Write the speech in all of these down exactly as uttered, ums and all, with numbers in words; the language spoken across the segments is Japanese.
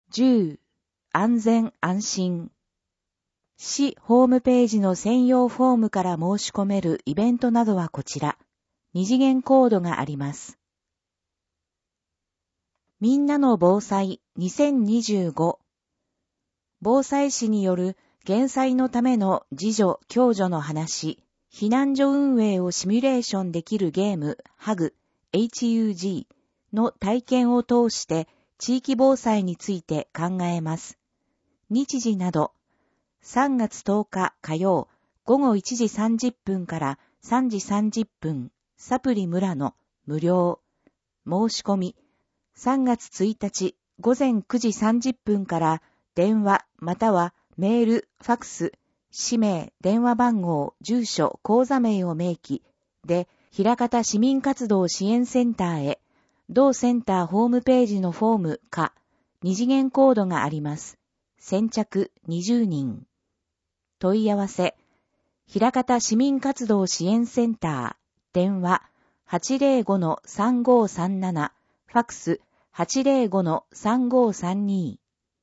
じゅう、安全安心。市ホームページの専用フォームから申し込めるイベントなどはこちら。二次元コードがあります。みんなの防災にせんにじゅうご。防災士による減災のための自助・共助の話、避難所運営をシミュレーションできるゲーム、ハグ、エイチユージー の体験を通して地域防災について考えます。日時など、さんがつとおか火曜、午後いちじさんじゅっぷんからさんじさんじゅっぷん、サプリ村の無料。申し込み、さんがつついたち午前くじさんじゅっぷんから電話またはメール、ファクス、氏名、電話番号、住所、口座名を明記で、枚方市民活動支援センターへ、同センターホームページのフォームか、二次元コードがあります。先着にじゅうにん。問い合わせ、枚方市民活動支援センター、電話 はちぜろごのさんごさんなな、ファクス はちぜろごのさんごさんに。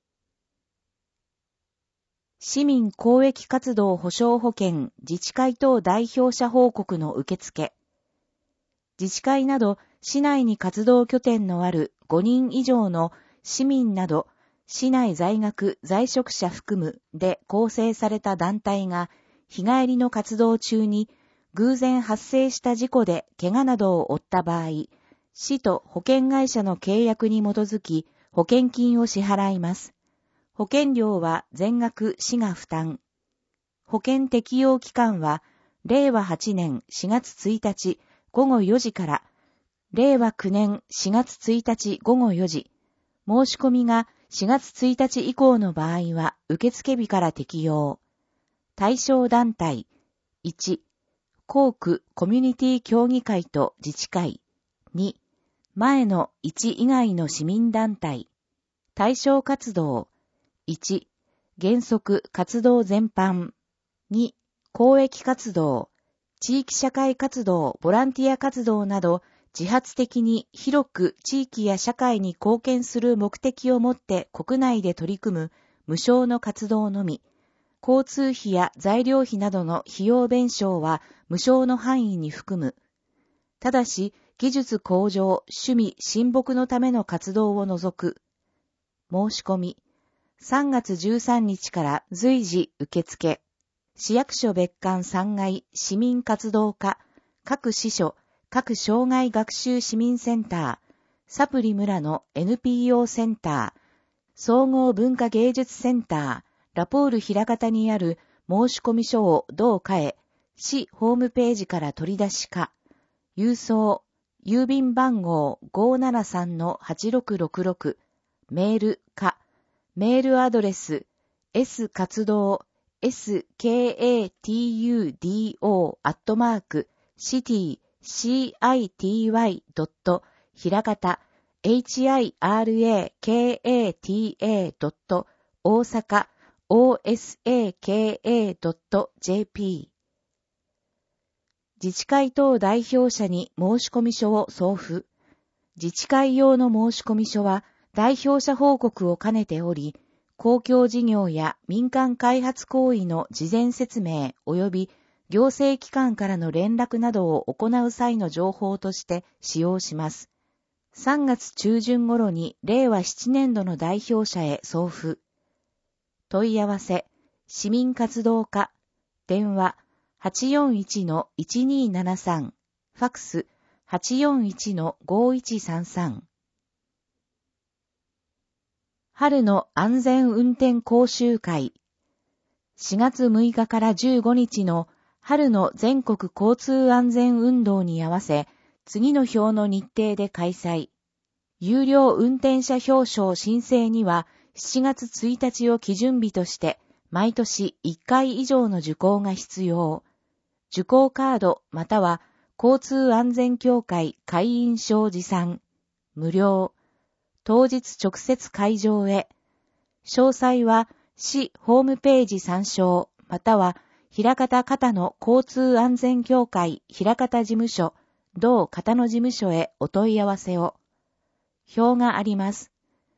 市民公益活動保障保険自治会等代表者報告の受付。自治会など市内に活動拠点のあるごにん以上の市民など市内在学在職者含むで構成された団体が日帰りの活動中に偶然発生した事故で怪我などを負った場合、市と保険会社の契約に基づき保険金を支払います。保険料は全額市が負担。保険適用期間は、れいわはちねんしがつついたち午後よじから、れいわきゅうねんしがつついたち午後よじ。申し込みがしがつついたち以降の場合は、受付日から適用。対象団体。いち、校区コミュニティ協議会と自治会。に、前のいち以外の市民団体。対象活動。いち、原則活動全般。に、公益活動、地域社会活動、ボランティア活動など、自発的に広く地域や社会に貢献する目的をもって国内で取り組む無償の活動のみ、交通費や材料費などの費用弁償は無償の範囲に含む。ただし、技術向上、趣味、親睦のための活動を除く。申し込み。さんがつじゅうさんにちから随時受付。市役所別館さんがい市民活動課、各支所、各障害学習市民センター、サプリ村の エヌピーオー センター、総合文化芸術センター、ラポール枚方にある申込書を同課へ、市ホームページから取り出しか、郵送、郵便番号 ごーななさんのはちろくろくろく、メールか、メールアドレス s 活動 スカトアットマークシティ シティ ドット ひらがた ハラカ ドット 大阪 オーエスエーケードット ジェーピー 自治会等代表者に申込書を送付。自治会用の申込書は代表者報告を兼ねており、公共事業や民間開発行為の事前説明及び行政機関からの連絡などを行う際の情報として使用します。さんがつちゅうじゅん頃にれいわななねんどの代表者へ送付。問い合わせ、市民活動課、電話 はちよんいちのいちにーななさん、ファクス はちよんいちのごいちさんさん。春の安全運転講習会。しがつむいかからじゅうごにちの春の全国交通安全運動に合わせ、次の表の日程で開催。有料運転者表彰申請にはしちがつついたちを基準日として、毎年いっかい以上の受講が必要。受講カードまたは交通安全協会会員証持参。無料。当日直接会場へ。詳細は市ホームページ参照、または枚方方の交通安全協会枚方事務所、同方の事務所へお問い合わせを。表があります。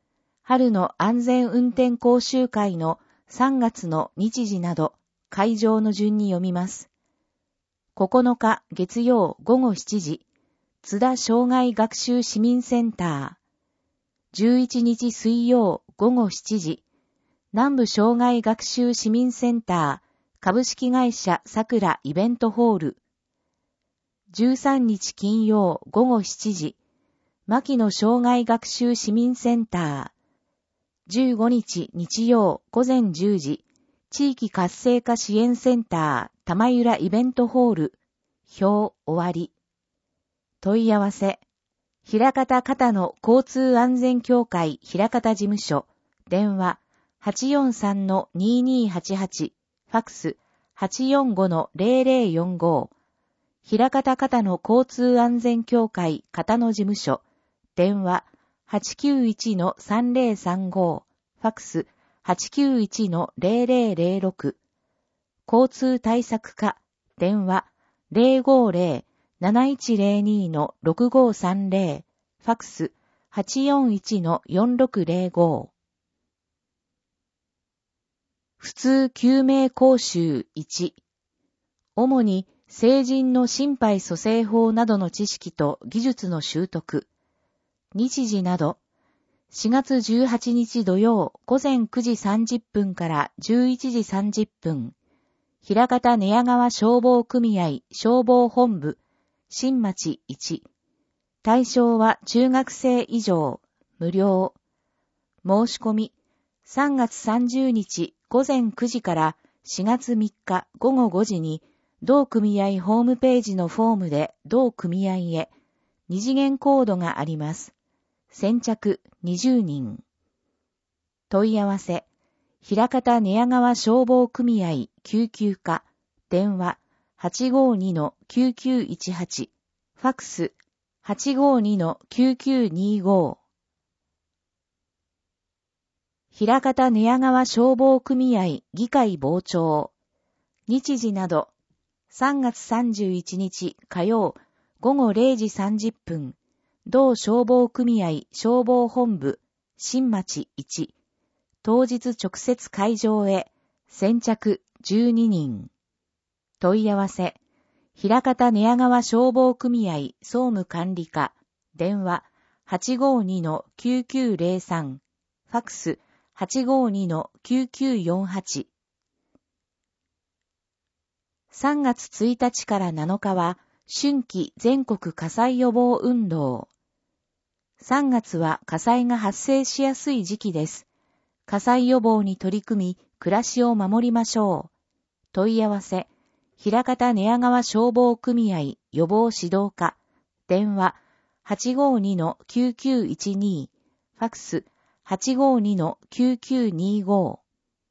春の安全運転講習会のさんがつの日時など、会場の順に読みます。ここのか月曜午後しちじ、津田障害学習市民センター。じゅういちにち水曜午後しちじ、南部障害学習市民センター株式会社さくらイベントホール。じゅうさんにち金曜午後しちじ、牧野障害学習市民センター。じゅうごにち日曜午前じゅうじ、地域活性化支援センター玉浦イベントホール。表終わり。問い合わせ。枚方片野交通安全協会枚方事務所。電話 はちよんさんのににーはちはち。ファックス はちよんごのゼロゼロよんご。枚方片野交通安全協会片野事務所。電話 はちきゅういちのさんゼロさんご。ファックス はちきゅういちのゼロゼロゼロろく。交通対策課。電話 ゼロごゼロ なないちゼロにのろくごさんゼロ。ファックス はちよんいちのよんろくゼロご。普通救命講習いち。主に成人の心肺蘇生法などの知識と技術の習得。日時など、しがつじゅうはちにち土曜午前くじさんじゅっぷんからじゅういちじさんじゅっぷん。枚方寝屋川消防組合消防本部新町いち。対象は中学生以上、無料。申し込み、さんがつさんじゅうにち午前くじからしがつみっか午後ごじに、同組合ホームページのフォームで同組合へ、二次元コードがあります。先着にじゅうにん。問い合わせ、枚方寝屋川消防組合救急課、電話 はちごにのきゅうきゅういちはち、ファックス はちごにのきゅうきゅうにご。枚方寝屋川消防組合議会傍聴。日時など、さんがつさんじゅういちにち火曜午後れいじさんじゅっぷん、同消防組合消防本部新町いち。当日直接会場へ、先着じゅうににん。問い合わせ、枚方寝屋川消防組合総務管理課、電話 はちごにのきゅうきゅうゼロさん、ファックス はちごにのきゅうきゅうよんはち。さんがつついたちからなのかは、春季全国火災予防運動。さんがつは火災が発生しやすい時期です。火災予防に取り組み、暮らしを守りましょう。問い合わせ、枚方寝屋川消防組合予防指導課、電話 はちごにのきゅうきゅういちに、ファックス はちごにのきゅうきゅうにご。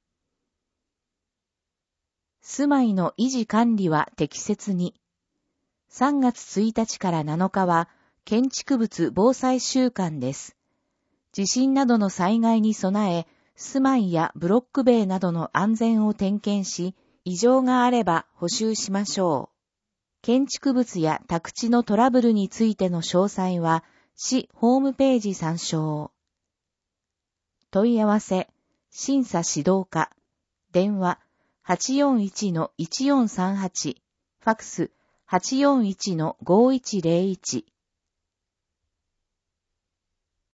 住まいの維持管理は適切に。さんがつついたちからなのかは、建築物防災週間です。地震などの災害に備え、住まいやブロック塀などの安全を点検し、異常があれば補修しましょう。建築物や宅地のトラブルについての詳細は、市ホームページ参照。問い合わせ、審査指導課、電話 はちよんいちのいちよんさんはち、ファックス はちよんいちのごいちゼロいち。